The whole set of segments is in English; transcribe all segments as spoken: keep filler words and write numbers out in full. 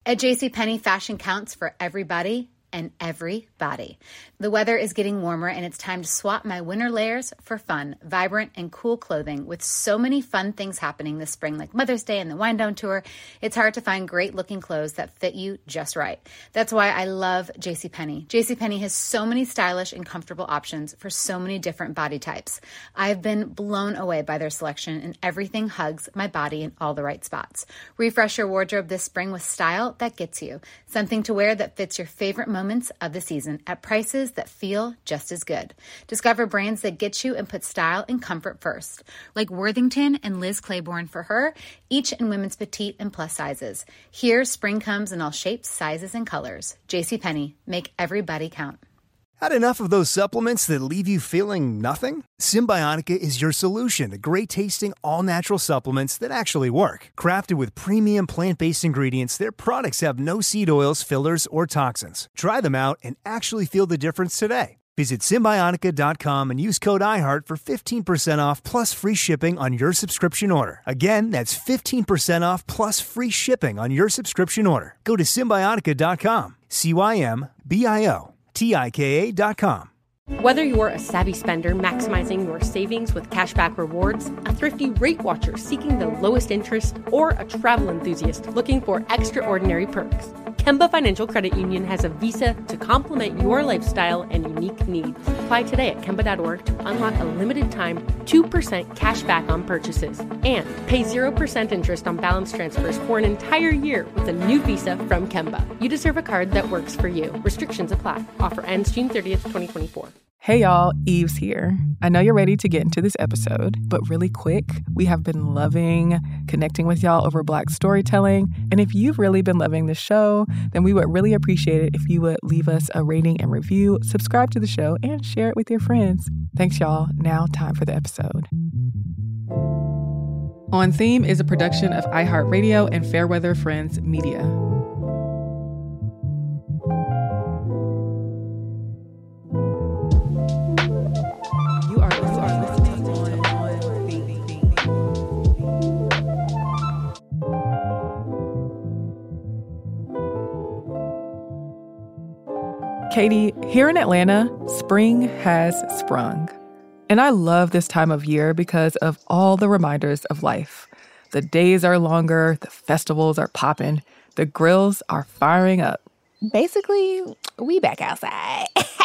At JCPenney, fashion counts for everybody and every body. The weather is getting warmer and it's time to swap my winter layers for fun, vibrant, and cool clothing. With so many fun things happening this spring, like Mother's Day and the Wind Down Tour, it's hard to find great looking clothes that fit you just right. That's why I love JCPenney. JCPenney has so many stylish and comfortable options for so many different body types. I've been blown away by their selection, and everything hugs my body in all the right spots. Refresh your wardrobe this spring with style that gets you. Something to wear that fits your favorite moments of the season at prices that feel just as good. Discover brands that get you and put style and comfort first, like Worthington and Liz Claiborne for her, each in women's petite and plus sizes. Here, spring comes in all shapes, sizes, and colors. JCPenney, make everybody count. Had enough of those supplements that leave you feeling nothing? Symbiotica is your solution to great-tasting, all-natural supplements that actually work. Crafted with premium plant-based ingredients, their products have no seed oils, fillers, or toxins. Try them out and actually feel the difference today. Visit Symbiotica dot com and use code iHeart for fifteen percent off plus free shipping on your subscription order. Again, that's fifteen percent off plus free shipping on your subscription order. Go to Symbiotica dot com, C Y M B I O T I K A dot com. Whether you're a savvy spender maximizing your savings with cashback rewards, a thrifty rate watcher seeking the lowest interest, or a travel enthusiast looking for extraordinary perks, Kemba Financial Credit Union has a visa to complement your lifestyle and unique needs. Apply today at Kemba dot org to unlock a limited-time two percent cash back on purchases and pay zero percent interest on balance transfers for an entire year with a new visa from Kemba. You deserve a card that works for you. Restrictions apply. Offer ends June thirtieth, twenty twenty-four. Hey y'all, Eves here. I know you're ready to get into this episode, but really quick, we have been loving connecting with y'all over Black storytelling. And if you've really been loving the show, then we would really appreciate it if you would leave us a rating and review, subscribe to the show, and share it with your friends. Thanks, y'all. Now, time for the episode. On Theme is a production of iHeartRadio and Fairweather Friends Media. Katie, here in Atlanta, spring has sprung. And I love this time of year because of all the reminders of life. The days are longer, the festivals are popping, the grills are firing up. Basically, we back outside.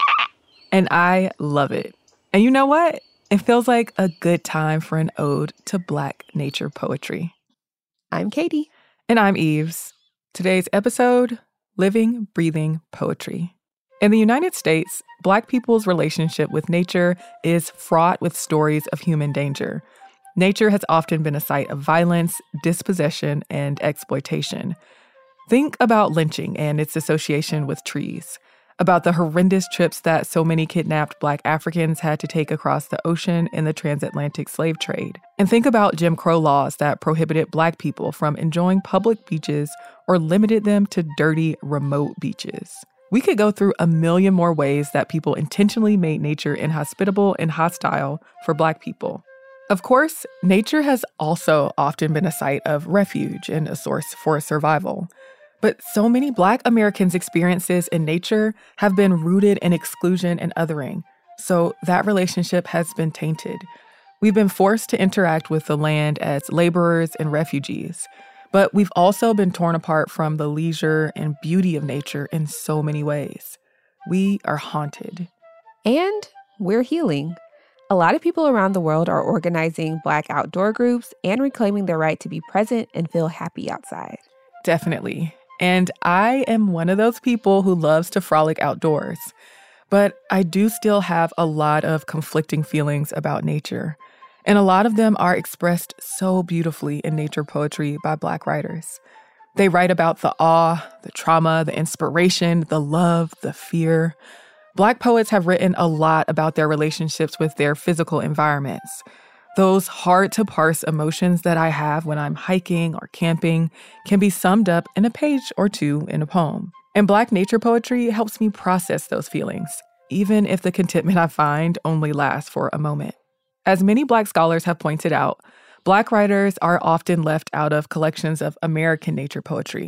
And I love it. And you know what? It feels like a good time for an ode to Black nature poetry. I'm Katie. And I'm Eves. Today's episode, Living, Breathing Poetry. In the United States, Black people's relationship with nature is fraught with stories of human danger. Nature has often been a site of violence, dispossession, and exploitation. Think about lynching and its association with trees, about the horrendous trips that so many kidnapped Black Africans had to take across the ocean in the transatlantic slave trade. And think about Jim Crow laws that prohibited Black people from enjoying public beaches or limited them to dirty, remote beaches. We could go through a million more ways that people intentionally made nature inhospitable and hostile for Black people. Of course, nature has also often been a site of refuge and a source for survival. But so many Black Americans' experiences in nature have been rooted in exclusion and othering, so that relationship has been tainted. We've been forced to interact with the land as laborers and refugees. But we've also been torn apart from the leisure and beauty of nature in so many ways. We are haunted. And we're healing. A lot of people around the world are organizing Black outdoor groups and reclaiming their right to be present and feel happy outside. Definitely. And I am one of those people who loves to frolic outdoors. But I do still have a lot of conflicting feelings about nature. And a lot of them are expressed so beautifully in nature poetry by Black writers. They write about the awe, the trauma, the inspiration, the love, the fear. Black poets have written a lot about their relationships with their physical environments. Those hard-to-parse emotions that I have when I'm hiking or camping can be summed up in a page or two in a poem. And Black nature poetry helps me process those feelings, even if the contentment I find only lasts for a moment. As many Black scholars have pointed out, Black writers are often left out of collections of American nature poetry.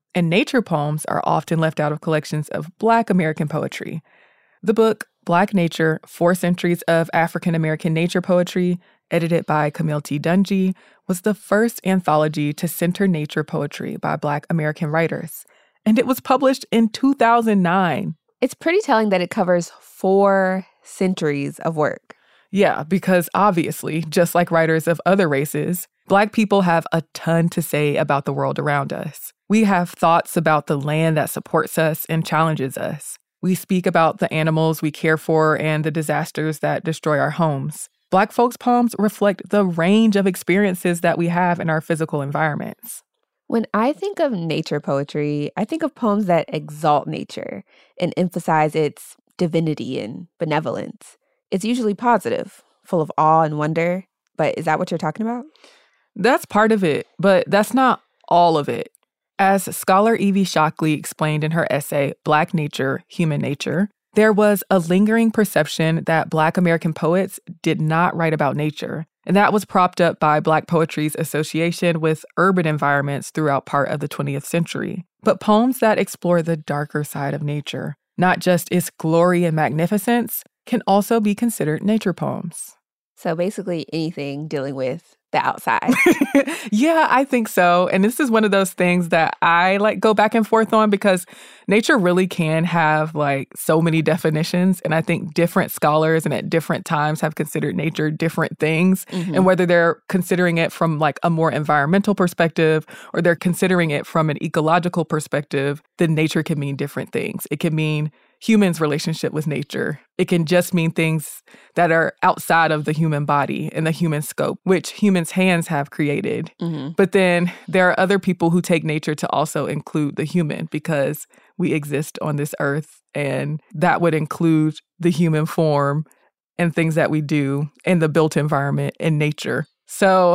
And nature poems are often left out of collections of Black American poetry. The book, Black Nature, Four Centuries of African American Nature Poetry, edited by Camille T. Dungy, was the first anthology to center nature poetry by Black American writers. And it was published in two thousand nine. It's pretty telling that it covers four centuries of work. Yeah, because obviously, just like writers of other races, Black people have a ton to say about the world around us. We have thoughts about the land that supports us and challenges us. We speak about the animals we care for and the disasters that destroy our homes. Black folks' poems reflect the range of experiences that we have in our physical environments. When I think of nature poetry, I think of poems that exalt nature and emphasize its divinity and benevolence. It's usually positive, full of awe and wonder. But is that what you're talking about? That's part of it, but that's not all of it. As scholar Evie Shockley explained in her essay, Black Nature, Human Nature, there was a lingering perception that Black American poets did not write about nature. And that was propped up by Black poetry's association with urban environments throughout part of the twentieth century. But poems that explore the darker side of nature, not just its glory and magnificence, can also be considered nature poems. So basically anything dealing with the outside. Yeah, I think so. And this is one of those things that I like go back and forth on because nature really can have like so many definitions. And I think different scholars and at different times have considered nature different things. Mm-hmm. And whether they're considering it from like a more environmental perspective or they're considering it from an ecological perspective, then nature can mean different things. It can mean humans' relationship with nature. It can just mean things that are outside of the human body and the human scope, which humans' hands have created. Mm-hmm. But then there are other people who take nature to also include the human because we exist on this earth, and that would include the human form and things that we do in the built environment and nature. So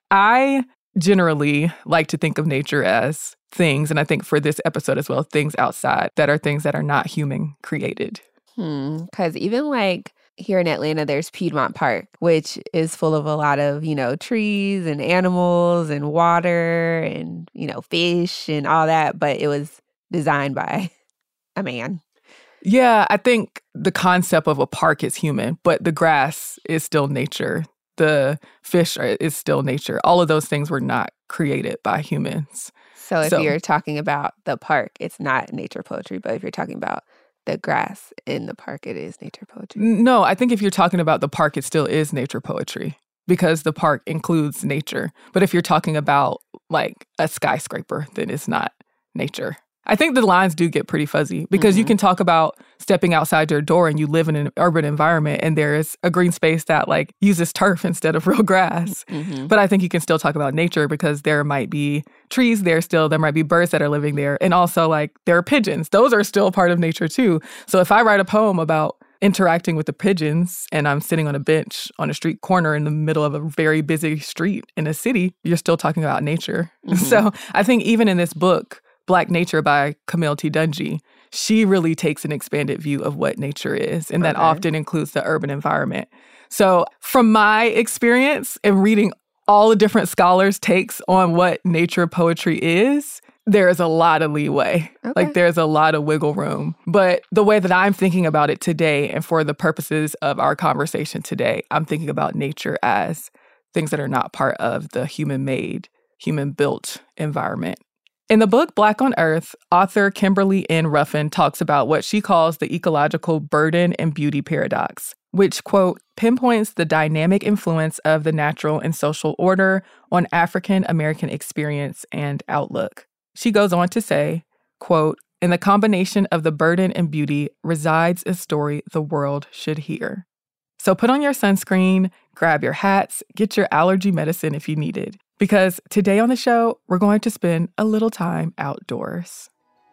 I generally like to think of nature as things, and I think for this episode as well, things outside that are things that are not human created. Hmm. Because even like here in Atlanta, there's Piedmont Park, which is full of a lot of, you know, trees and animals and water and, you know, fish and all that. But it was designed by a man. Yeah, I think the concept of a park is human, but the grass is still nature. The fish are, is still nature. All of those things were not created by humans. So if so, you're talking about the park, it's not nature poetry. But if you're talking about the grass in the park, it is nature poetry. No, I think if you're talking about the park, it still is nature poetry because the park includes nature. But if you're talking about like a skyscraper, then it's not nature. I think the lines do get pretty fuzzy because mm-hmm. you can talk about stepping outside your door and you live in an urban environment and there is a green space that like uses turf instead of real grass. Mm-hmm. But I think you can still talk about nature because there might be trees there still. There might be birds that are living there. And also like there are pigeons. Those are still part of nature too. So if I write a poem about interacting with the pigeons and I'm sitting on a bench on a street corner in the middle of a very busy street in a city, you're still talking about nature. Mm-hmm. So I think even in this book, Black Nature by Camille T. Dungy, she really takes an expanded view of what nature is, and that okay. often includes the urban environment. So from my experience in reading all the different scholars' takes on what nature poetry is, there is a lot of leeway. Okay. Like there's a lot of wiggle room. But the way that I'm thinking about it today, and for the purposes of our conversation today, I'm thinking about nature as things that are not part of the human-made, human-built environment. In the book Black on Earth, author Kimberly N. Ruffin talks about what she calls the ecological burden and beauty paradox, which, quote, pinpoints the dynamic influence of the natural and social order on African American experience and outlook. She goes on to say, quote, in the combination of the burden and beauty resides a story the world should hear. So put on your sunscreen, grab your hats, get your allergy medicine if you need it. Because today on the show, we're going to spend a little time outdoors.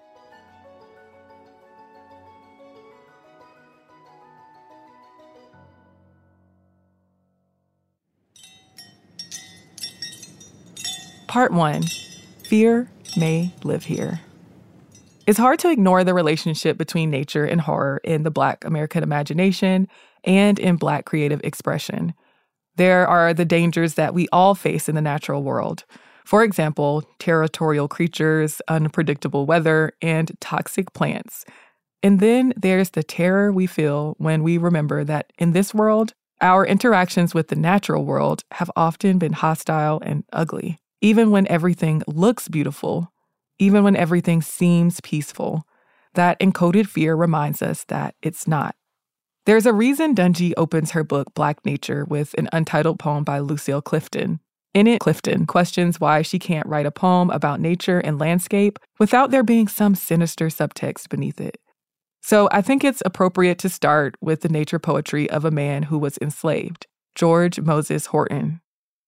Part one, fear may live here. It's hard to ignore the relationship between nature and horror in the Black American imagination and in Black creative expression. There are the dangers that we all face in the natural world, For example, territorial creatures, unpredictable weather, and toxic plants. And then there's the terror we feel when we remember that in this world, our interactions with the natural world have often been hostile and ugly. Even when everything looks beautiful, even when everything seems peaceful, that encoded fear reminds us that it's not. There's a reason Dunjee opens her book, Black Nature, with an untitled poem by Lucille Clifton. In it, Clifton questions why she can't write a poem about nature and landscape without there being some sinister subtext beneath it. So I think it's appropriate to start with the nature poetry of a man who was enslaved, George Moses Horton.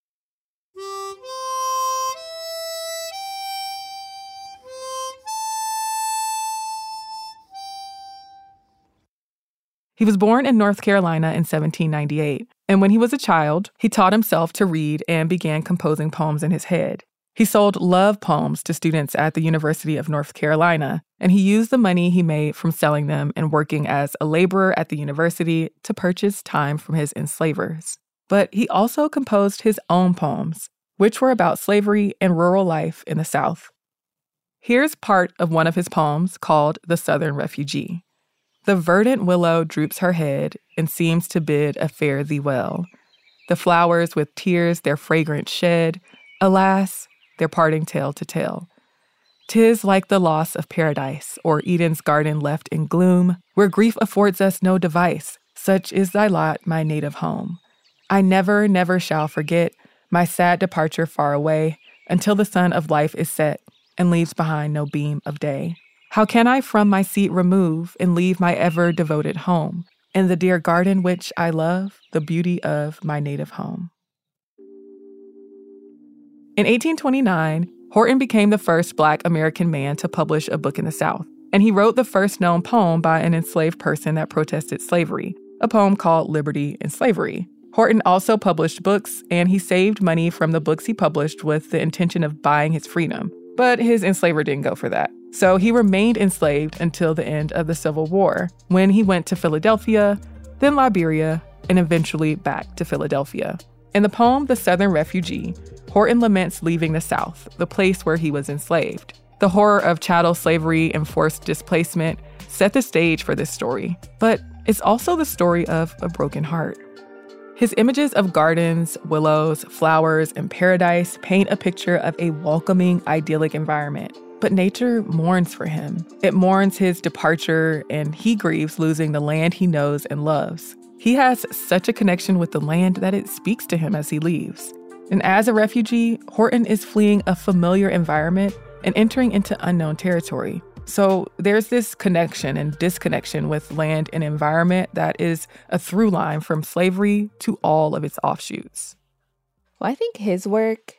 He was born in North Carolina in seventeen ninety-eight, and when he was a child, he taught himself to read and began composing poems in his head. He sold love poems to students at the University of North Carolina, and he used the money he made from selling them and working as a laborer at the university to purchase time from his enslavers. But he also composed his own poems, which were about slavery and rural life in the South. Here's part of one of his poems called The Southern Refugee. The verdant willow droops her head and seems to bid a fare thee well. The flowers with tears their fragrance shed, alas, their parting tale to tell. 'Tis like the loss of paradise, or Eden's garden left in gloom, where grief affords us no device. Such is thy lot, my native home. I never, never shall forget my sad departure far away, until the sun of life is set and leaves behind no beam of day. How can I from my seat remove and leave my ever devoted home, and the dear garden which I love, the beauty of my native home? In eighteen twenty-nine, Horton became the first Black American man to publish a book in the South, and he wrote the first known poem by an enslaved person that protested slavery, a poem called Liberty and Slavery. Horton also published books, and he saved money from the books he published with the intention of buying his freedom, but his enslaver didn't go for that. So he remained enslaved until the end of the Civil War, when he went to Philadelphia, then Liberia, and eventually back to Philadelphia. In the poem, The Southern Refugee, Horton laments leaving the South, the place where he was enslaved. The horror of chattel slavery and forced displacement set the stage for this story, but it's also the story of a broken heart. His images of gardens, willows, flowers, and paradise paint a picture of a welcoming, idyllic environment. But nature mourns for him. It mourns his departure, and he grieves losing the land he knows and loves. He has such a connection with the land that it speaks to him as he leaves. And as a refugee, Horton is fleeing a familiar environment and entering into unknown territory. So there's this connection and disconnection with land and environment that is a through line from slavery to all of its offshoots. Well, I think his work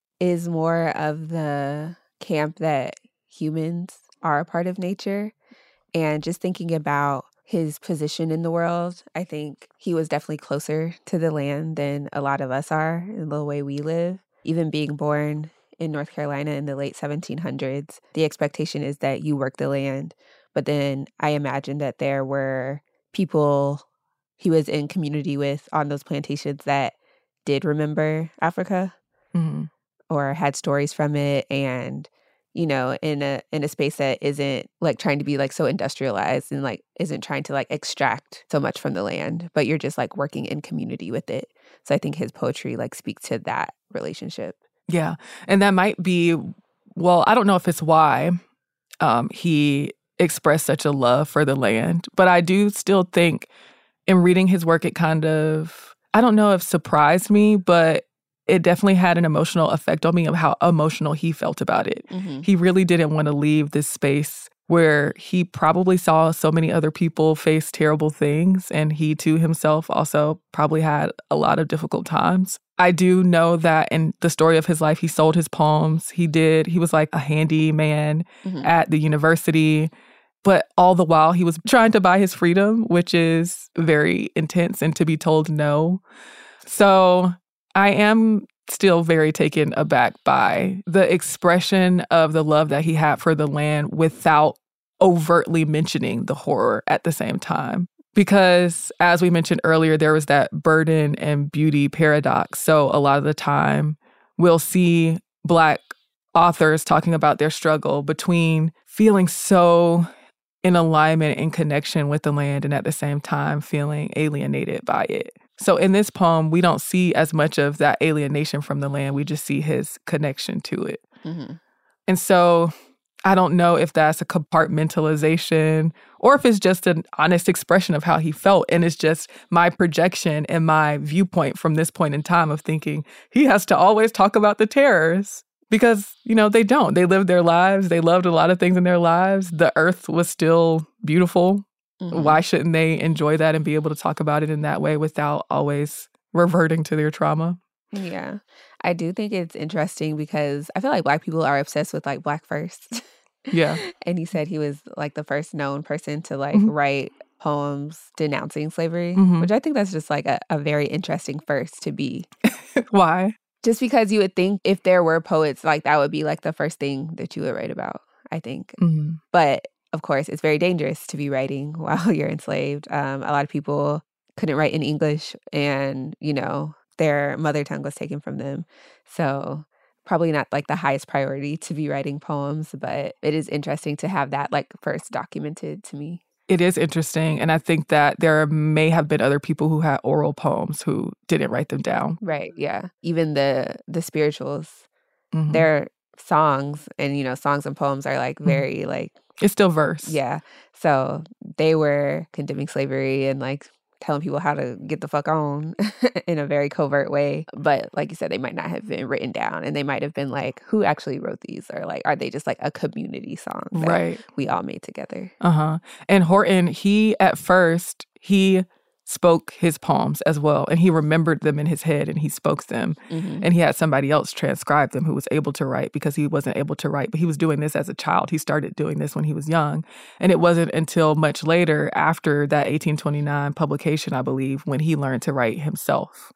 is more of the camp that humans are a part of nature. And just thinking about his position in the world, I think he was definitely closer to the land than a lot of us are in the way we live. Even being born in North Carolina in the late seventeen hundreds, the expectation is that you work the land. But then I imagine that there were people he was in community with on those plantations that did remember Africa. Mm-hmm. Or had stories from it, and, you know, in a in a space that isn't like trying to be like so industrialized and like isn't trying to like extract so much from the land, but you're just like working in community with it. So I think his poetry like speaks to that relationship. Yeah. And that might be, well, I don't know if it's why um, he expressed such a love for the land, but I do still think in reading his work, it kind of, I don't know if surprised me, but it definitely had an emotional effect on me of how emotional he felt about it. Mm-hmm. He really didn't want to leave this space where he probably saw so many other people face terrible things, and he too himself also probably had a lot of difficult times. I do know that in the story of his life, he sold his poems. He did. He was like a handyman mm-hmm. at the university. But all the while, he was trying to buy his freedom, which is very intense, and to be told no. So I am still very taken aback by the expression of the love that he had for the land without overtly mentioning the horror at the same time. Because as we mentioned earlier, there was that burden and beauty paradox. So a lot of the time we'll see Black authors talking about their struggle between feeling so in alignment and connection with the land and at the same time feeling alienated by it. So in this poem, we don't see as much of that alienation from the land. We just see his connection to it. Mm-hmm. And so I don't know if that's a compartmentalization or if it's just an honest expression of how he felt. And it's just my projection and my viewpoint from this point in time of thinking he has to always talk about the terrors. Because, you know, they don't. They lived their lives. They loved a lot of things in their lives. The earth was still beautiful. Mm-hmm. Why shouldn't they enjoy that and be able to talk about it in that way without always reverting to their trauma? Yeah. I do think it's interesting because I feel like Black people are obsessed with like Black first. Yeah. And he said he was like the first known person to like mm-hmm. write poems denouncing slavery, mm-hmm. which I think that's just like a, a very interesting first to be. Why? Just because you would think if there were poets, like that would be like the first thing that you would write about, I think. Mm-hmm. But of course, it's very dangerous to be writing while you're enslaved. Um, a lot of people couldn't write in English and, you know, their mother tongue was taken from them. So probably not like the highest priority to be writing poems, but it is interesting to have that like first documented to me. It is interesting. And I think that there may have been other people who had oral poems who didn't write them down. Right. Yeah. Even the the spirituals, mm-hmm. their songs and, you know, songs and poems are like very mm-hmm. like. It's still verse. Yeah. So they were condemning slavery and like telling people how to get the fuck on in a very covert way. But like you said, they might not have been written down and they might have been like, who actually wrote these? Or like, are they just like a community song that right. we all made together? Uh-huh. And Horton, he at first, he spoke his poems as well. And he remembered them in his head and he spoke them. Mm-hmm. And he had somebody else transcribe them who was able to write because he wasn't able to write. But he was doing this as a child. He started doing this when he was young. And it wasn't until much later, after that eighteen twenty-nine publication, I believe, when he learned to write himself.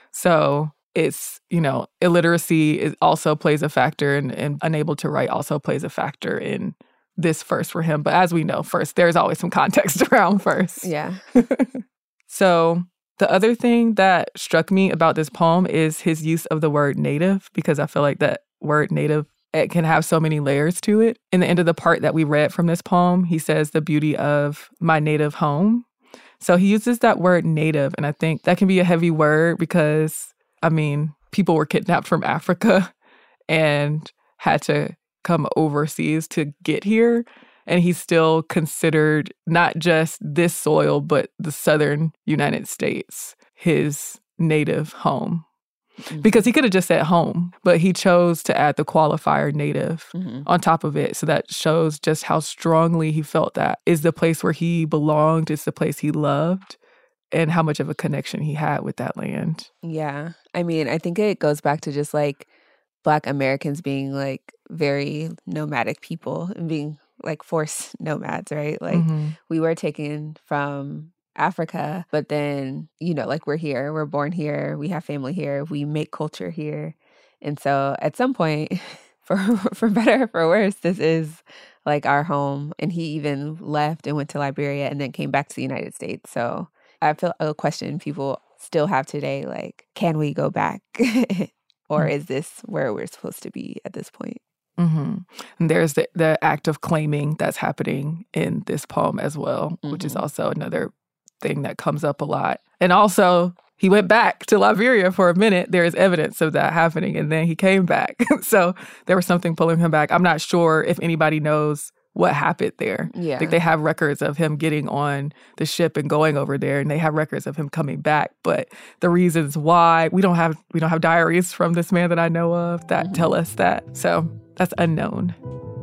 So it's, you know, illiteracy is also plays a factor and, and unable to write also plays a factor in this first for him. But as we know, first, there's always some context around first. Yeah. So the other thing that struck me about this poem is his use of the word native, because I feel like that word native, it can have so many layers to it. In the end of the part that we read from this poem, he says the beauty of my native home. So he uses that word native, and I think that can be a heavy word because, I mean, people were kidnapped from Africa and had to come overseas to get here. And he's still considered not just this soil, but the southern United States, his native home. Mm-hmm. Because he could have just said home, but he chose to add the qualifier native mm-hmm. on top of it. So that shows just how strongly he felt that is the place where he belonged, it's the place he loved, and how much of a connection he had with that land. Yeah. I mean, I think it goes back to just like Black Americans being like very nomadic people and being like forced nomads, right? Like mm-hmm. we were taken from Africa, but then, you know, like we're here, we're born here, we have family here, we make culture here. And so at some point, for for better or for worse, this is like our home. And he even left and went to Liberia and then came back to the United States. So I feel a question people still have today, like, can we go back? Or mm-hmm. is this where we're supposed to be at this point? Mm-hmm. And there's the, the act of claiming that's happening in this poem as well, mm-hmm. which is also another thing that comes up a lot. And also, he went back to Liberia for a minute. There is evidence of that happening. And then he came back. So there was something pulling him back. I'm not sure if anybody knows what happened there. Yeah. I think they have records of him getting on the ship and going over there, and they have records of him coming back. But the reasons why, we don't have we don't have diaries from this man that I know of that mm-hmm. tell us that. So that's unknown.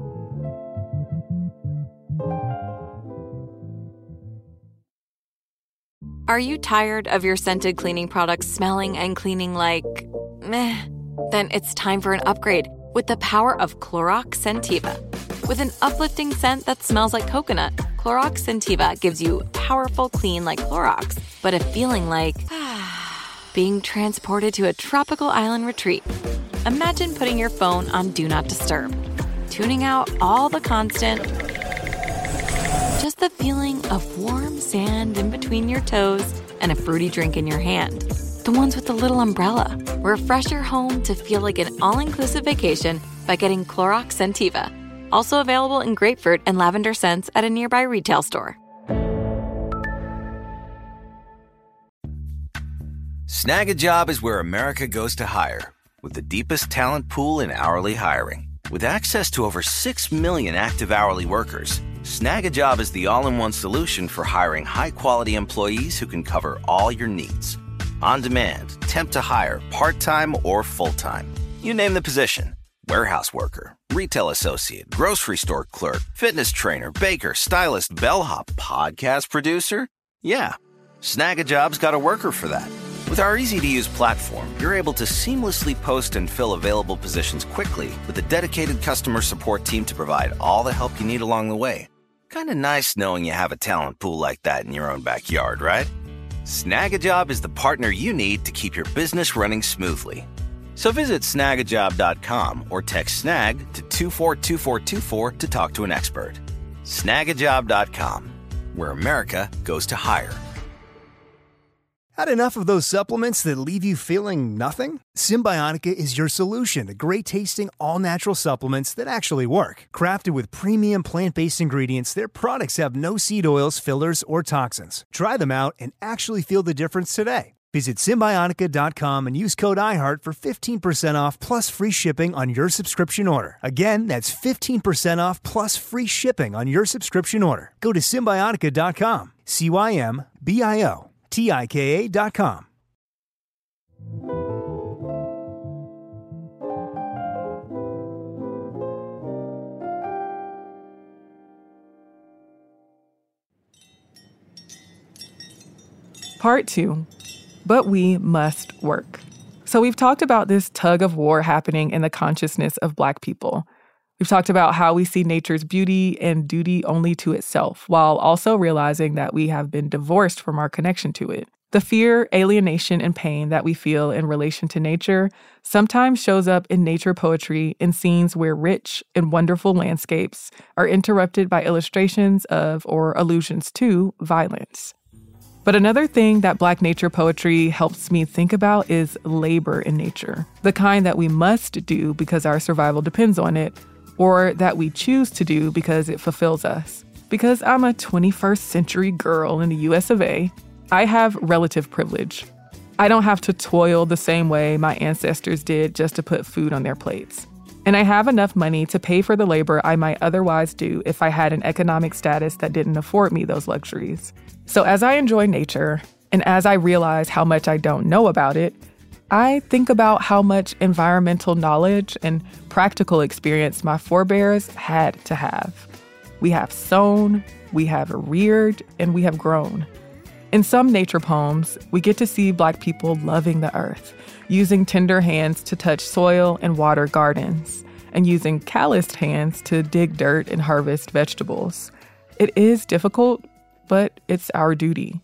Are you tired of your scented cleaning products smelling and cleaning like meh? Then it's time for an upgrade with the power of Clorox Scentiva. With an uplifting scent that smells like coconut, Clorox Scentiva gives you powerful clean like Clorox, but a feeling like being transported to a tropical island retreat. Imagine putting your phone on Do Not Disturb, tuning out all the constant, just the feeling of warm sand in between your toes and a fruity drink in your hand. The ones with the little umbrella. Refresh your home to feel like an all-inclusive vacation by getting Clorox Scentiva. Also available in grapefruit and lavender scents at a nearby retail store. Snag a Job is where America goes to hire, with the deepest talent pool in hourly hiring. With access to over six million active hourly workers, Snag a Job is the all-in-one solution for hiring high-quality employees who can cover all your needs. On demand, temp to hire, part-time or full-time. You name the position. Warehouse worker, retail associate, grocery store clerk, fitness trainer, baker, stylist, bellhop, podcast producer. Yeah, Snag a Job's got a worker for that. With our easy-to-use platform, you're able to seamlessly post and fill available positions quickly with a dedicated customer support team to provide all the help you need along the way. Kind of nice knowing you have a talent pool like that in your own backyard, right? Snag a Job is the partner you need to keep your business running smoothly. So visit snag a job dot com or text SNAG to two four two four two four to talk to an expert. snag a job dot com, where America goes to hire. Had enough of those supplements that leave you feeling nothing? Symbiotica is your solution to great-tasting, all-natural supplements that actually work. Crafted with premium plant-based ingredients, their products have no seed oils, fillers, or toxins. Try them out and actually feel the difference today. Visit Symbiotica dot com and use code iHeart for fifteen percent off plus free shipping on your subscription order. Again, that's fifteen percent off plus free shipping on your subscription order. Go to Symbiotica dot com. C Y M B I O T I K A dot com. Part two. But we must work. So we've talked about this tug of war happening in the consciousness of Black people. We've talked about how we see nature's beauty and duty only to itself, while also realizing that we have been divorced from our connection to it. The fear, alienation, and pain that we feel in relation to nature sometimes shows up in nature poetry in scenes where rich and wonderful landscapes are interrupted by illustrations of or allusions to violence. But another thing that Black nature poetry helps me think about is labor in nature, the kind that we must do because our survival depends on it, or that we choose to do because it fulfills us. Because I'm a twenty-first century girl in the U S of A, I have relative privilege. I don't have to toil the same way my ancestors did just to put food on their plates. And I have enough money to pay for the labor I might otherwise do if I had an economic status that didn't afford me those luxuries. So as I enjoy nature, and as I realize how much I don't know about it, I think about how much environmental knowledge and practical experience my forebears had to have. We have sown, we have reared, and we have grown. In some nature poems, we get to see Black people loving the earth, using tender hands to touch soil and water gardens, and using calloused hands to dig dirt and harvest vegetables. It is difficult, but it's our duty.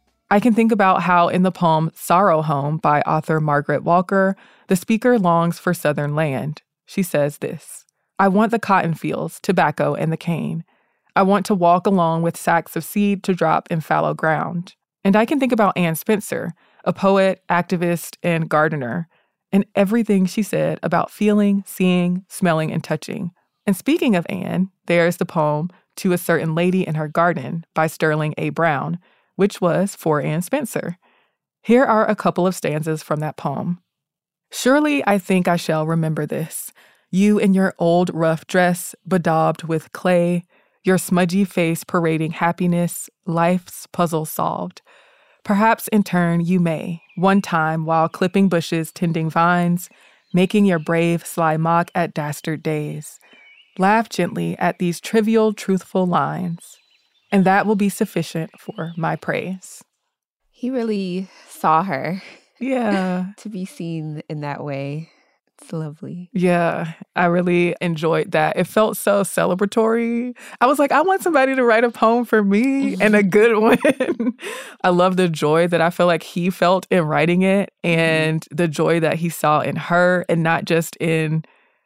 I can think about how in the poem Sorrow Home by author Margaret Walker, the speaker longs for Southern land. She says this: I want the cotton fields, tobacco, and the cane. I want to walk along with sacks of seed to drop in fallow ground. And I can think about Anne Spencer, a poet, activist, and gardener, and everything she said about feeling, seeing, smelling, and touching. And speaking of Anne, there's the poem To a Certain Lady in Her Garden by Sterling A. Brown, which was for Anne Spencer. Here are a couple of stanzas from that poem. Surely I think I shall remember this. You in your old rough dress, bedaubed with clay, your smudgy face parading happiness, life's puzzle solved. Perhaps in turn you may, one time while clipping bushes, tending vines, making your brave sly mock at dastard days, laugh gently at these trivial, truthful lines, and that will be sufficient for my praise. He really saw her. Yeah. To be seen in that way. It's lovely. Yeah, I really enjoyed that. It felt so celebratory. I was like, I want somebody to write a poem for me and a good one. I love the joy that I feel like he felt in writing it and the joy that he saw in her, and not just in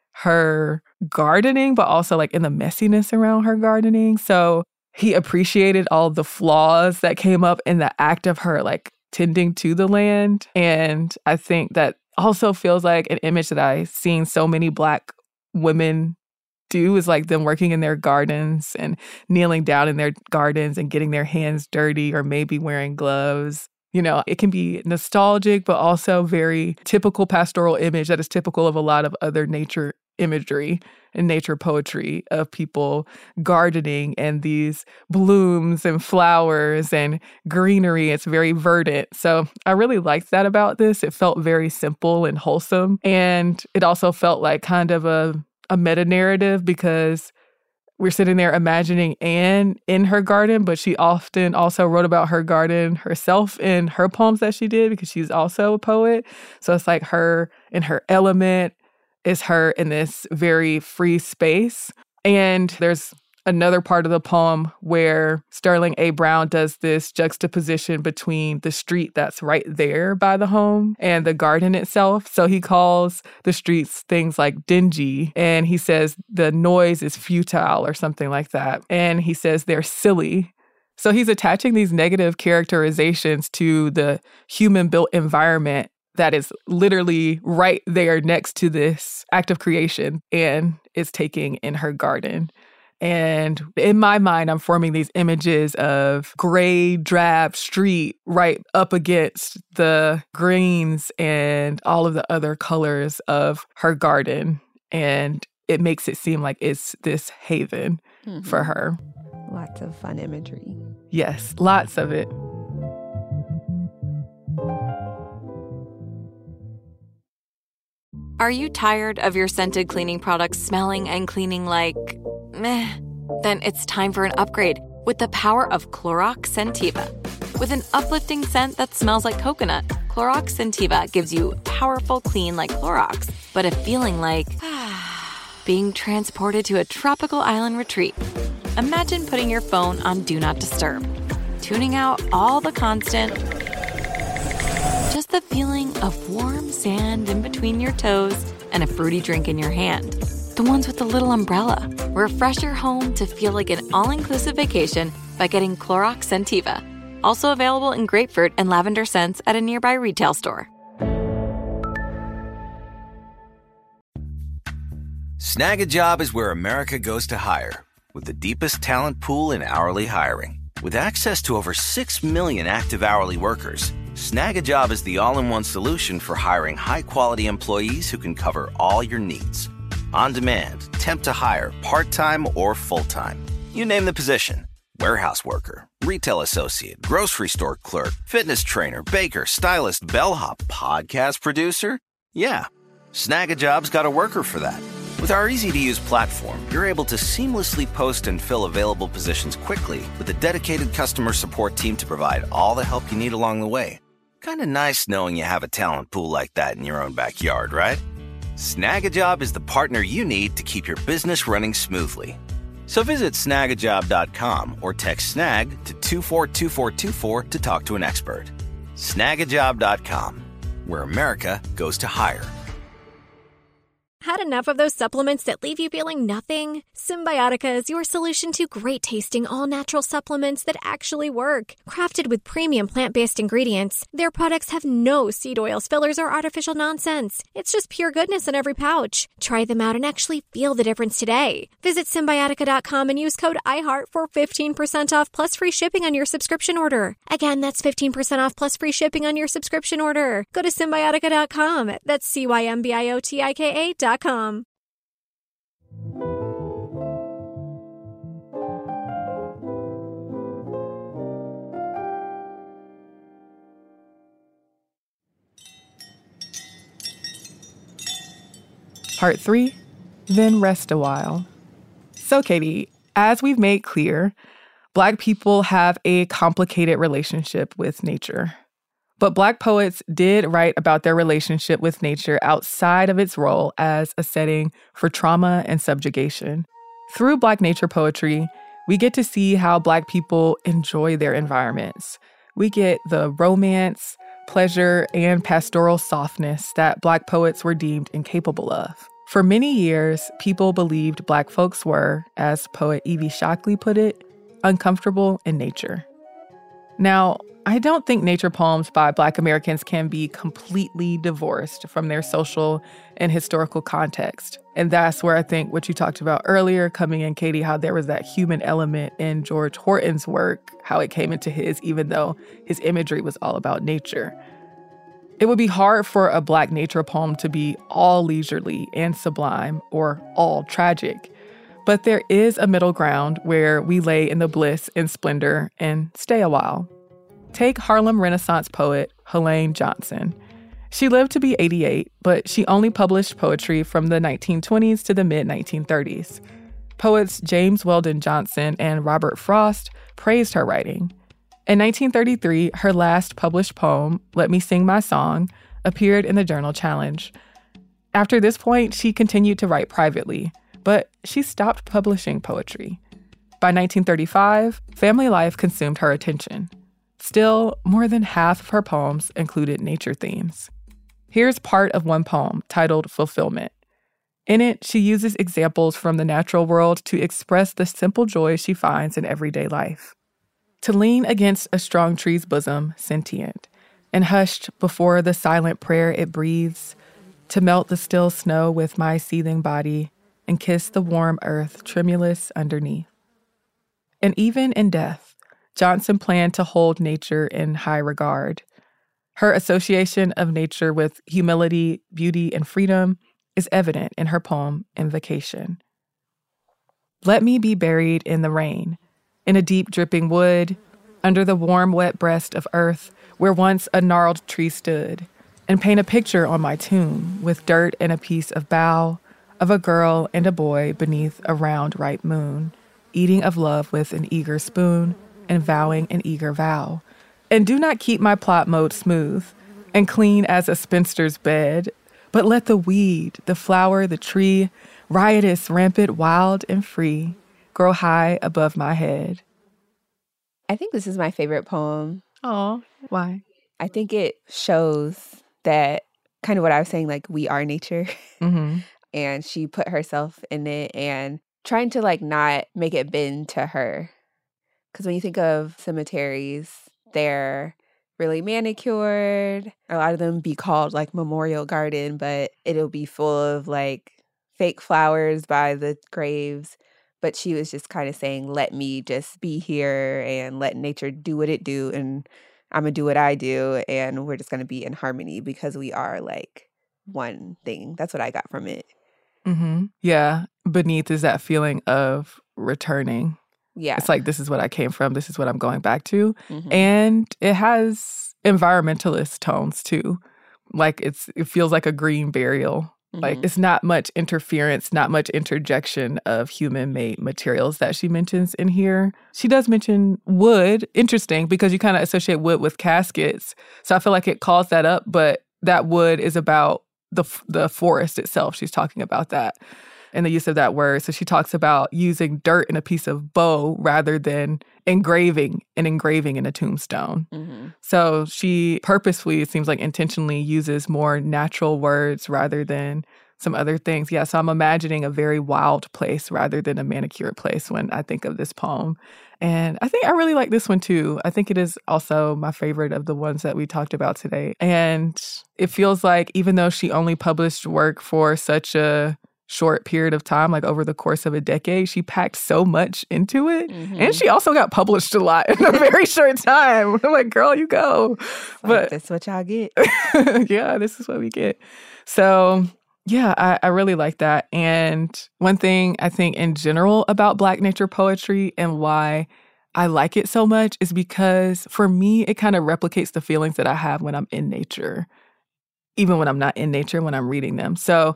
her gardening, but also like in the messiness around her gardening. So he appreciated all the flaws that came up in the act of her like tending to the land. And I think that also feels like an image that I've seen so many Black women do, is like them working in their gardens and kneeling down in their gardens and getting their hands dirty, or maybe wearing gloves. You know, it can be nostalgic, but also very typical pastoral image that is typical of a lot of other nature imagery and nature poetry of people gardening and these blooms and flowers and greenery. It's very verdant. So I really liked that about this. It felt very simple and wholesome. And it also felt like kind of a, a meta-narrative, because we're sitting there imagining Anne in her garden, but she often also wrote about her garden herself in her poems that she did, because she's also a poet. So it's like her in her element, is her in this very free space. And there's another part of the poem where Sterling A. Brown does this juxtaposition between the street that's right there by the home and the garden itself. So he calls the streets things like dingy, and he says the noise is futile or something like that. And he says they're silly. So he's attaching these negative characterizations to the human-built environment that is literally right there next to this act of creation and is taking in her garden. And in my mind, I'm forming these images of gray, drab street right up against the greens and all of the other colors of her garden. And it makes it seem like it's this haven mm-hmm. for her. Lots of fun imagery. Yes, lots of it. Are you tired of your scented cleaning products smelling and cleaning like meh? Then it's time for an upgrade with the power of Clorox Scentiva. With an uplifting scent that smells like coconut, Clorox Scentiva gives you powerful clean like Clorox, but a feeling like being transported to a tropical island retreat. Imagine putting your phone on Do Not Disturb, tuning out all the constant, just the feeling of warm sand in between your toes and a fruity drink in your hand. The ones with the little umbrella. Refresh your home to feel like an all-inclusive vacation by getting Clorox Scentiva. Also available in grapefruit and lavender scents at a nearby retail store. Snag a Job is where America goes to hire, with the deepest talent pool in hourly hiring. With access to over six million active hourly workers, Snag a Job is the all-in-one solution for hiring high-quality employees who can cover all your needs. On demand, temp to hire, part-time or full-time. You name the position. Warehouse worker, retail associate, grocery store clerk, fitness trainer, baker, stylist, bellhop, podcast producer. Yeah, Snag a Job's got a worker for that. With our easy-to-use platform, you're able to seamlessly post and fill available positions quickly with a dedicated customer support team to provide all the help you need along the way. Kind of nice knowing you have a talent pool like that in your own backyard, right? Snag a Job is the partner you need to keep your business running smoothly. So visit snag a job dot com or text SNAG to two four two four two four to talk to an expert. snag a job dot com, where America goes to hire. Had enough of those supplements that leave you feeling nothing? Symbiotica is your solution to great-tasting, all-natural supplements that actually work. Crafted with premium plant-based ingredients, their products have no seed oils, fillers, or artificial nonsense. It's just pure goodness in every pouch. Try them out and actually feel the difference today. Visit Symbiotica dot com and use code iHeart for fifteen percent off plus free shipping on your subscription order. Again, that's fifteen percent off plus free shipping on your subscription order. Go to Symbiotica dot com. That's C Y M B I O T I K A dot com. Part three, then rest a while. So, Katie, as we've made clear, Black people have a complicated relationship with nature. But Black poets did write about their relationship with nature outside of its role as a setting for trauma and subjugation. Through Black nature poetry, we get to see how Black people enjoy their environments. We get the romance, pleasure, and pastoral softness that Black poets were deemed incapable of. For many years, people believed Black folks were, as poet Evie Shockley put it, uncomfortable in nature. Now, I don't think nature poems by Black Americans can be completely divorced from their social and historical context. And that's where I think what you talked about earlier coming in, Katie, how there was that human element in George Horton's work, how it came into his, even though his imagery was all about nature. It would be hard for a Black nature poem to be all leisurely and sublime or all tragic. But there is a middle ground where we lay in the bliss and splendor and stay a while. Take Harlem Renaissance poet Helene Johnson. She lived to be eighty-eight, but she only published poetry from the nineteen twenties to the mid nineteen thirties. Poets James Weldon Johnson and Robert Frost praised her writing. In nineteen thirty-three, her last published poem, Let Me Sing My Song, appeared in the Journal Challenge. After this point, she continued to write privately, but she stopped publishing poetry. By nineteen thirty-five, family life consumed her attention. Still, more than half of her poems included nature themes. Here's part of one poem titled Fulfillment. In it, she uses examples from the natural world to express the simple joys she finds in everyday life. To lean against a strong tree's bosom, sentient, and hushed before the silent prayer it breathes, to melt the still snow with my seething body and kiss the warm earth tremulous underneath. And even in death, Johnson planned to hold nature in high regard. Her association of nature with humility, beauty, and freedom is evident in her poem, Invocation. Let me be buried in the rain, in a deep dripping wood, under the warm, wet breast of earth where once a gnarled tree stood, and paint a picture on my tomb with dirt and a piece of bough of a girl and a boy beneath a round, ripe moon, eating of love with an eager spoon, and vowing an eager vow. And do not keep my plot mode smooth and clean as a spinster's bed, but let the weed, the flower, the tree, riotous, rampant, wild, and free, grow high above my head. I think this is my favorite poem. Oh, why? I think it shows that kind of what I was saying, like, we are nature. Mm-hmm. And she put herself in it and trying to, like, not make it bend to her. Because when you think of cemeteries, they're really manicured. A lot of them be called like Memorial Garden, but it'll be full of like fake flowers by the graves. But she was just kind of saying, let me just be here and let nature do what it do. And I'm going to do what I do. And we're just going to be in harmony because we are like one thing. That's what I got from it. Mm-hmm. Yeah. Beneath is that feeling of returning. Yeah. It's like, this is what I came from. This is what I'm going back to. Mm-hmm. And it has environmentalist tones too. Like it's, it feels like a green burial. Mm-hmm. Like it's not much interference, not much interjection of human-made materials that she mentions in here. She does mention wood. Interesting, because you kind of associate wood with caskets. So I feel like it calls that up, but that wood is about the the forest itself. She's talking about that. And the use of that word. So she talks about using dirt in a piece of bow rather than engraving and engraving in a tombstone. Mm-hmm. So she purposefully, it seems like intentionally uses more natural words rather than some other things. Yeah, so I'm imagining a very wild place rather than a manicured place when I think of this poem. And I think I really like this one too. I think it is also my favorite of the ones that we talked about today. And it feels like even though she only published work for such a short period of time, like over the course of a decade, she packed so much into it. Mm-hmm. And she also got published a lot in a very short time. I'm like, girl, you go. Like, but that's what y'all get. Yeah, this is what we get. So yeah, I, I really like that. And one thing I think in general about Black nature poetry and why I like it so much is because for me, it kind of replicates the feelings that I have when I'm in nature, even when I'm not in nature, when I'm reading them. So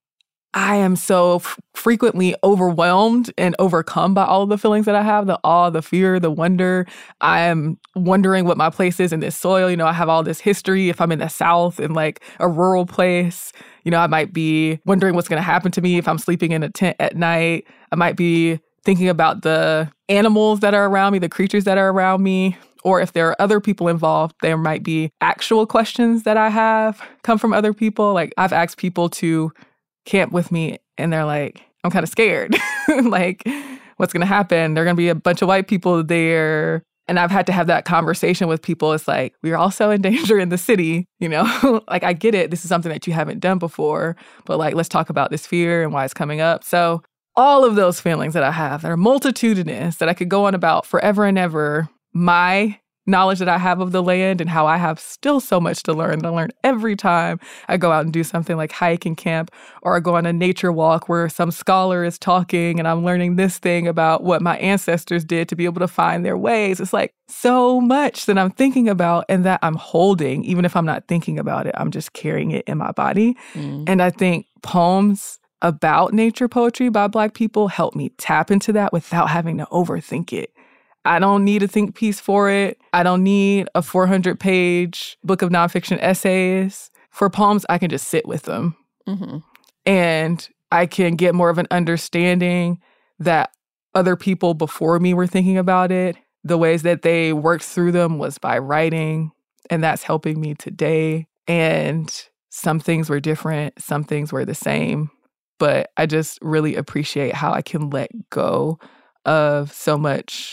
I am so f- frequently overwhelmed and overcome by all of the feelings that I have, the awe, the fear, the wonder. I am wondering what my place is in this soil. You know, I have all this history. If I'm in the South, in like a rural place, you know, I might be wondering what's going to happen to me if I'm sleeping in a tent at night. I might be thinking about the animals that are around me, the creatures that are around me. Or if there are other people involved, there might be actual questions that I have come from other people. Like I've asked people to camp with me and they're like, I'm kind of scared. Like, what's going to happen? There are going to be a bunch of white people there. And I've had to have that conversation with people. It's like, we're also in danger in the city, you know? Like, I get it. This is something that you haven't done before. But like, let's talk about this fear and why it's coming up. So all of those feelings that I have that are multitudinous, that I could go on about forever and ever, my knowledge that I have of the land and how I have still so much to learn. I learn every time I go out and do something like hike and camp, or I go on a nature walk where some scholar is talking and I'm learning this thing about what my ancestors did to be able to find their ways. It's like so much that I'm thinking about and that I'm holding. Even if I'm not thinking about it, I'm just carrying it in my body. Mm. And I think poems about nature poetry by Black people help me tap into that without having to overthink it. I don't need a think piece for it. I don't need a four hundred page book of nonfiction essays. For poems, I can just sit with them. Mm-hmm. And I can get more of an understanding that other people before me were thinking about it. The ways that they worked through them was by writing, and that's helping me today. And some things were different, some things were the same. But I just really appreciate how I can let go of so much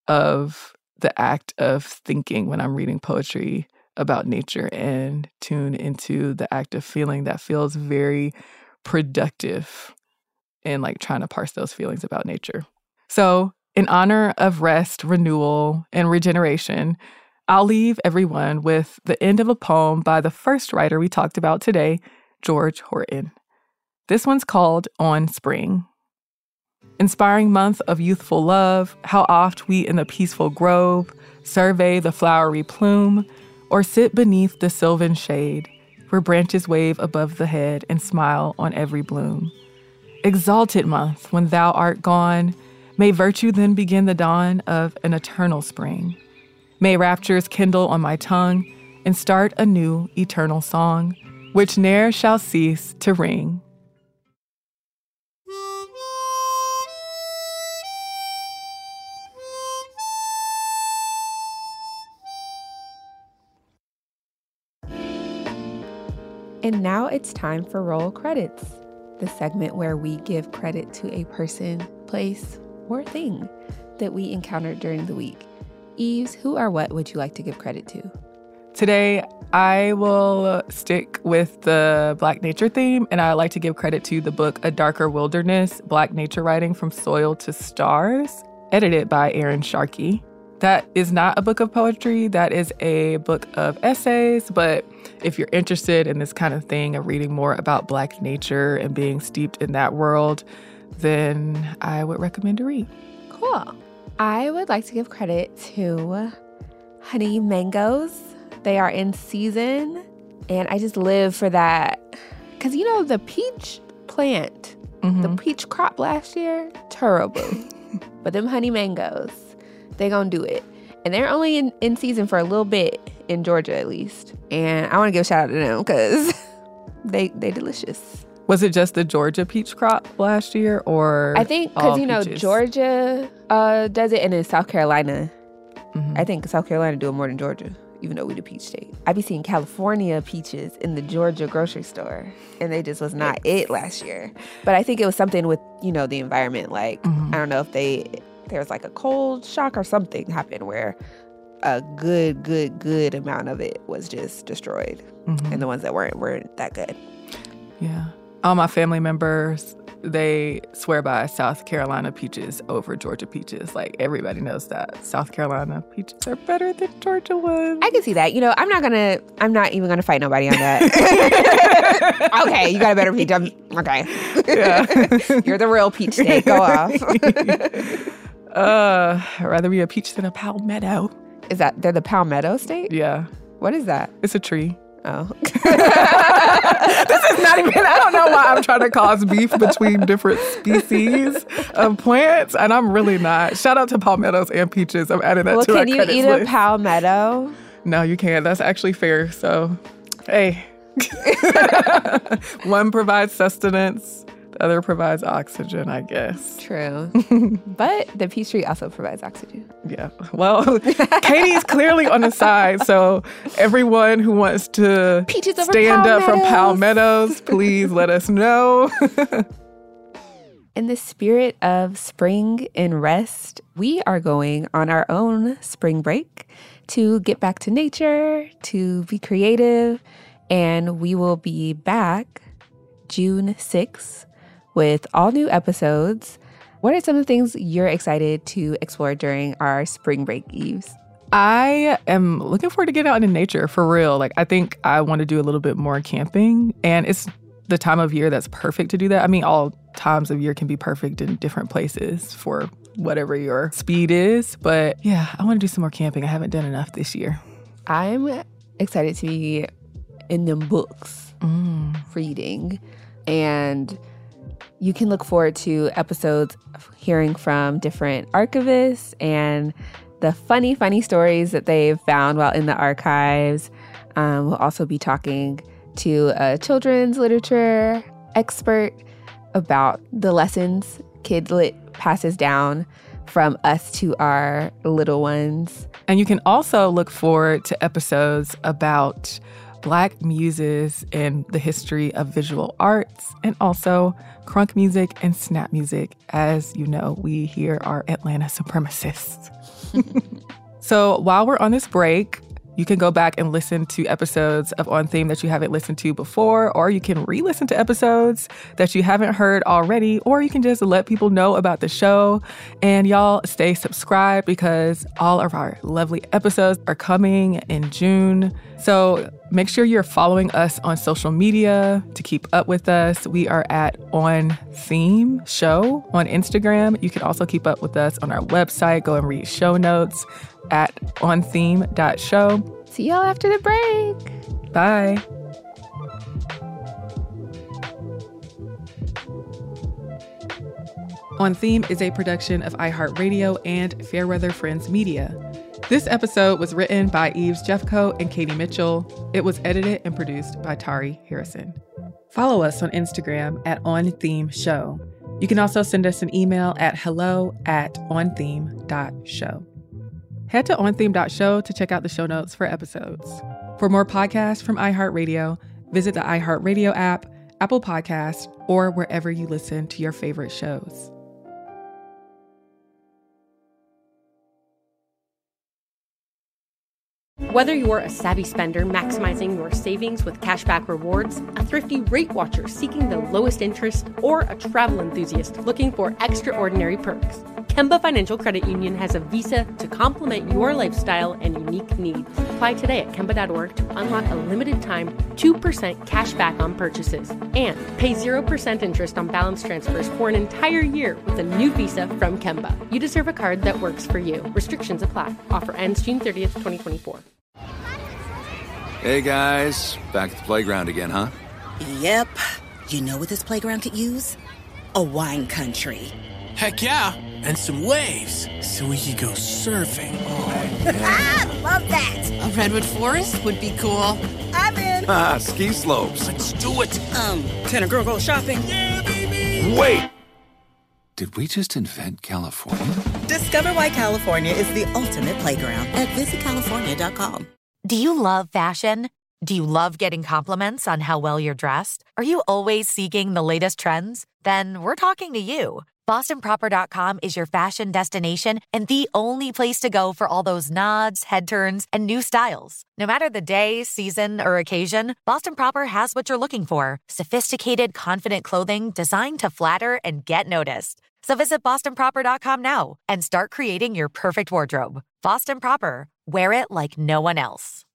of the act of thinking when I'm reading poetry about nature and tune into the act of feeling that feels very productive in like trying to parse those feelings about nature. So in honor of rest, renewal, and regeneration, I'll leave everyone with the end of a poem by the first writer we talked about today, George Horton. This one's called On Spring. Inspiring month of youthful love, how oft we in the peaceful grove survey the flowery plume, or sit beneath the sylvan shade, where branches wave above the head and smile on every bloom. Exalted month, when thou art gone, may virtue then begin the dawn of an eternal spring. May raptures kindle on my tongue and start a new eternal song, which ne'er shall cease to ring. And now it's time for Roll Credits, the segment where we give credit to a person, place, or thing that we encountered during the week. Eves, who or what would you like to give credit to? Today, I will stick with the Black nature theme, and I like to give credit to the book A Darker Wilderness, Black Nature Writing from Soil to Stars, edited by Aaron Sharkey. That is not a book of poetry. That is a book of essays. But if you're interested in this kind of thing, of reading more about Black nature and being steeped in that world, then I would recommend to read. Cool. I would like to give credit to honey mangoes. They are in season, and I just live for that. Because, you know, the peach plant, mm-hmm. the peach crop last year, terrible. But them honey mangoes, they gonna do it. And they're only in, in season for a little bit, in Georgia at least. And I want to give a shout out to them because they they delicious. Was it just the Georgia peach crop last year, or I think because, you know, peaches? Georgia uh, does it, and then South Carolina. Mm-hmm. I think South Carolina do it more than Georgia, even though we the peach state. I be seeing California peaches in the Georgia grocery store, and they just was not it last year. But I think it was something with, you know, the environment. Like, mm-hmm. I don't know if they... there was like a cold shock or something happened where a good, good, good amount of it was just destroyed. Mm-hmm. And the ones that weren't, weren't that good. Yeah. All my family members, they swear by South Carolina peaches over Georgia peaches. Like, everybody knows that. South Carolina peaches are better than Georgia ones. I can see that. You know, I'm not gonna, I'm not even gonna fight nobody on that. Okay, you got a better peach. I'm, okay. Yeah. You're the real peach state. Go off. Uh, I'd rather be a peach than a palmetto. Is that, they're the palmetto state? Yeah. What is that? It's a tree. Oh. This is not even, I don't know why I'm trying to cause beef between different species of plants, and I'm really not. Shout out to palmettos and peaches. I'm adding that well, to our credits list. Well, can you eat a palmetto? No, you can't. That's actually fair. So, hey. One provides sustenance. The other provides oxygen, I guess. True. But the peach tree also provides oxygen. Yeah. Well, Katie's clearly on the side. So everyone who wants to Peaches over stand palmettos. up from palmettos, please let us know. In the spirit of spring and rest, we are going on our own spring break to get back to nature, to be creative, and we will be back June sixth with all new episodes. What are some of the things you're excited to explore during our spring break, Eves? I am looking forward to getting out into nature for real. Like, I think I want to do a little bit more camping, and it's the time of year that's perfect to do that. I mean, all times of year can be perfect in different places for whatever your speed is. But yeah, I want to do some more camping. I haven't done enough this year. I'm excited to be in them books, mm. reading. And you can look forward to episodes of hearing from different archivists and the funny, funny stories that they've found while in the archives. Um, we'll also be talking to a children's literature expert about the lessons Kidlit passes down from us to our little ones. And you can also look forward to episodes about Black muses and the history of visual arts, and also crunk music and snap music. As you know, we here are Atlanta supremacists. So while we're on this break, you can go back and listen to episodes of On Theme that you haven't listened to before, or you can re-listen to episodes that you haven't heard already, or you can just let people know about the show. And y'all stay subscribed because all of our lovely episodes are coming in June. So make sure you're following us on social media to keep up with us. We are at On Theme Show on Instagram. You can also keep up with us on our website. Go and read show notes at on theme dot show. See y'all after the break. Bye. On Theme is a production of iHeartRadio and Fairweather Friends Media. This episode was written by Eves Jeffco and Katie Mitchell. It was edited and produced by Tari Harrison. Follow us on Instagram at On Theme Show. You can also send us an email at hello at on theme dot show. Head to on theme dot show to check out the show notes for episodes. For more podcasts from iHeartRadio, visit the iHeartRadio app, Apple Podcasts, or wherever you listen to your favorite shows. Whether you're a savvy spender maximizing your savings with cashback rewards, a thrifty rate watcher seeking the lowest interest, or a travel enthusiast looking for extraordinary perks, Kemba Financial Credit Union has a visa to complement your lifestyle and unique needs. Apply today at Kemba dot org to unlock a limited-time two percent cash back on purchases and pay zero percent interest on balance transfers for an entire year with a new visa from Kemba. You deserve a card that works for you. Restrictions apply. Offer ends June thirtieth, twenty twenty-four. Hey guys, back at the playground again, huh? Yep. You know what this playground could use? A wine country. Heck yeah, and some waves so we could go surfing. Oh, yeah. Love that. A redwood forest would be cool. I'm in. Ah, ski slopes. Let's do it. Um, can a girl go shopping? Yeah, baby. Wait. Did we just invent California? Discover why California is the ultimate playground at visit california dot com. Do you love fashion? Do you love getting compliments on how well you're dressed? Are you always seeking the latest trends? Then we're talking to you. Boston Proper dot com is your fashion destination and the only place to go for all those nods, head turns, and new styles. No matter the day, season, or occasion, Boston Proper has what you're looking for. Sophisticated, confident clothing designed to flatter and get noticed. So visit Boston Proper dot com now and start creating your perfect wardrobe. Boston Proper. Wear it like no one else.